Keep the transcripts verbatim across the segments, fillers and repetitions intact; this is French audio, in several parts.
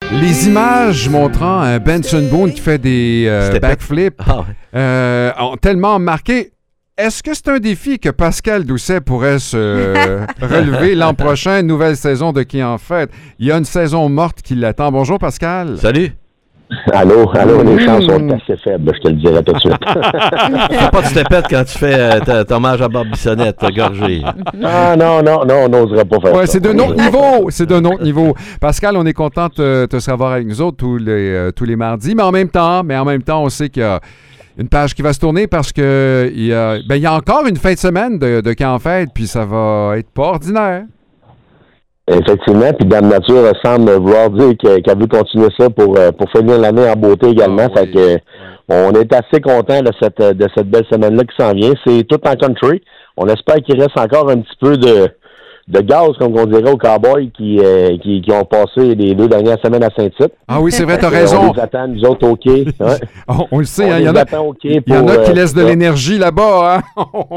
Les images montrant un Benson Boone qui fait des euh, backflips ah ouais. euh, ont tellement marqué. Est-ce que c'est un défi que Pascal Doucet pourrait se euh, relever l'an prochain, nouvelle saison de Qui en fait? Il y a une saison morte qui l'attend. Bonjour Pascal. Salut. Allô, allô, les chances sont assez faibles, je te le dirai tout de suite. Faut pas que tu te pètes quand tu fais euh, ton hommage à Bob Bissonnette, gorgé. Ah non, non, non, on n'oserait pas faire ouais, ça. C'est d'un autre niveau, c'est d'un autre niveau. Pascal, on est content de te savoir avec nous autres tous les, euh, tous les mardis, mais en même temps, mais en même temps, on sait qu'il y a une page qui va se tourner parce que il y a, ben, il y a encore une fin de semaine de, de Camp Fête, puis ça va être pas ordinaire. Effectivement, puis Dame Nature semble vouloir dire qu'elle veut continuer ça pour, pour finir l'année en beauté également. Ah, oui. Fait que ouais. On est assez content de cette de cette belle semaine-là qui s'en vient. C'est tout en country. On espère qu'il reste encore un petit peu de de gaz, comme on dirait aux Cowboys qui, euh, qui, qui ont passé les deux dernières semaines à Saint-Tite. Ah oui, c'est vrai, t'as raison. On les attend, nous autres, OK. Ouais. on, on le sait, il hein, y en a, okay y en a qui euh, laissent de l'énergie là-bas. Hein?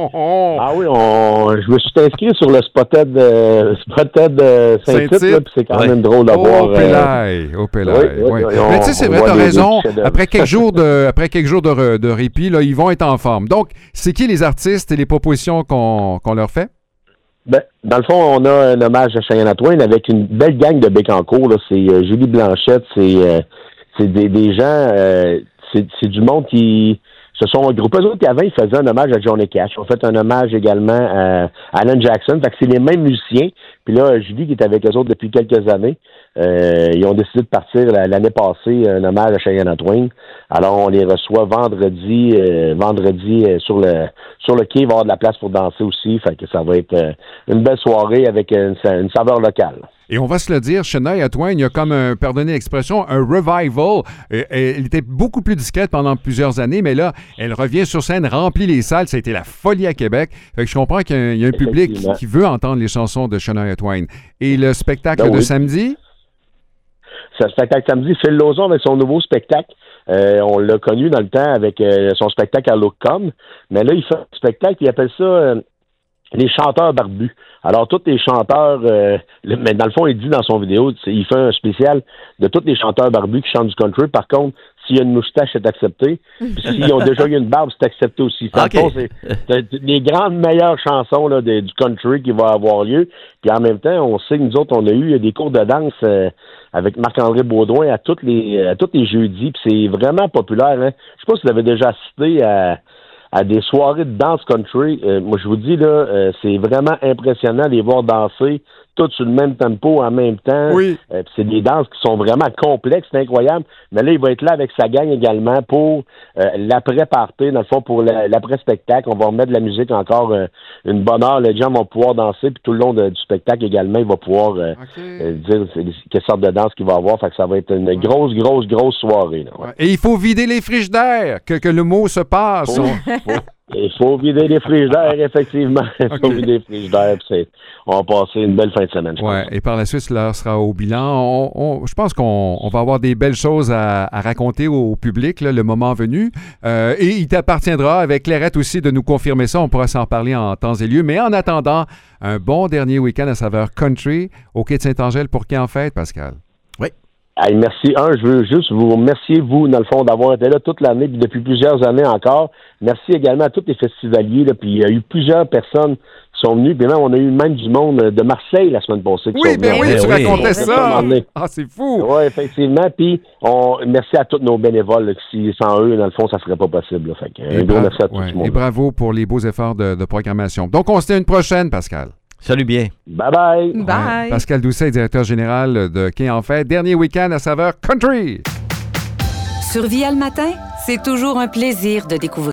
Ah oui, on, je me suis inscrit sur le Spotted, euh, Spotted euh, Saint-Tite, Saint-Tite. Puis c'est quand ouais. même drôle de oh, voir. Pélaï, euh... Oh, Pélaï, oui, oui, oui. Mais tu sais, c'est vrai, t'as raison. Après quelques jours de, après quelques jours de, de répit, là, ils vont être en forme. Donc, c'est qui les artistes et les propositions qu'on, qu'on leur fait? Ben, dans le fond, on a un hommage à Shania Twain avec une belle gang de Bécancour. Là. C'est euh, Julie Blanchette, c'est, euh, c'est des, des gens, euh, c'est, c'est du monde qui se sont regroupés. Eux autres, avant, ils faisaient un hommage à Johnny Cash. Ils ont fait un hommage également à Alan Jackson. Fait que c'est les mêmes musiciens. Puis là, Julie, qui est avec eux autres depuis quelques années, euh, ils ont décidé de partir l'année passée un hommage à Shania Twain. Alors, on les reçoit vendredi, euh, vendredi euh, sur le sur le quai. Il va y avoir de la place pour danser aussi. Fait que ça va être euh, une belle soirée avec une, une saveur locale. Et on va se le dire, Shania Twain, il y a comme, un, pardonnez l'expression, un revival. Elle était beaucoup plus discrète pendant plusieurs années, mais là, elle revient sur scène, remplit les salles. Ça a été la folie à Québec. Fait que je comprends qu'il y a un, il y a un public qui, qui veut entendre les chansons de Shania Twain. Et le spectacle ben de oui. samedi? C'est le spectacle samedi. Phil Lauzon avec son nouveau spectacle. Euh, on l'a connu dans le temps avec euh, son spectacle à Look-Com. Mais là, il fait un spectacle, il appelle ça... Euh, les chanteurs barbus. Alors, tous les chanteurs, euh, le, mais dans le fond, il dit dans son vidéo, il fait un spécial de tous les chanteurs barbus qui chantent du country. Par contre, s'il y a une moustache, c'est accepté. Puis s'ils ont déjà eu une barbe, c'est accepté aussi. Dans okay. le fond, c'est, c'est les grandes meilleures chansons là, de, du country qui vont avoir lieu. Puis en même temps, on sait que nous autres, on a eu des cours de danse euh, avec Marc-André Baudouin à tous les à tous les jeudis. Puis c'est vraiment populaire. Hein? Je sais pas si vous avez déjà assisté à... à des soirées de danse country. Euh, moi, je vous dis, là, euh, c'est vraiment impressionnant de les voir danser tous sur le même tempo en même temps. Oui. Euh, c'est des danses qui sont vraiment complexes, c'est incroyable. Mais là, il va être là avec sa gang également pour euh, l'après-party, dans le fond, pour la, l'après-spectacle. On va remettre de la musique encore euh, une bonne heure. Les gens vont pouvoir danser, puis tout le long de, du spectacle également, il va pouvoir euh, okay. euh, dire quelle sorte de danse qu'il va avoir. Fait que ça va être une grosse, grosse, grosse soirée. Là, ouais. Et il faut vider les frigidaires, que, que le mot se passe. Oh. Faut, il faut vider les frigidaires, effectivement. Il faut okay. vider les frigidaires. Puis on va passer une belle fin de semaine. Ouais, et par la suite, cela sera au bilan. On, on, je pense qu'on on va avoir des belles choses à, à raconter au public, là, le moment venu. Euh, et il t'appartiendra, avec Clairette aussi, de nous confirmer ça. On pourra s'en parler en temps et lieu. Mais en attendant, un bon dernier week-end à saveur country au quai de Saint-Angèle pour Qui en fête, Pascal? Oui. Hey, merci. Un, je veux juste vous remercier, vous, dans le fond, d'avoir été là toute l'année, puis depuis plusieurs années encore. Merci également à tous les festivaliers, là, puis il y a eu plusieurs personnes qui sont venues, puis même, on a eu même du monde de Marseille la semaine passée. Oui, bien oui, tu oui. racontais ça! Ah, c'est fou! Oui, effectivement, puis on, merci à tous nos bénévoles, là, qui, sans eux, dans le fond, ça serait pas possible. Là. Fait que, un gros merci à tout ouais, le monde. Et bravo pour les beaux efforts de, de programmation. Donc, on se dit à une prochaine, Pascal. Salut bien. Bye-bye. Bye. Ouais, Pascal Doucet, directeur général de Qui en fait. Dernier week-end à saveur country. Sur Via le matin, c'est toujours un plaisir de découvrir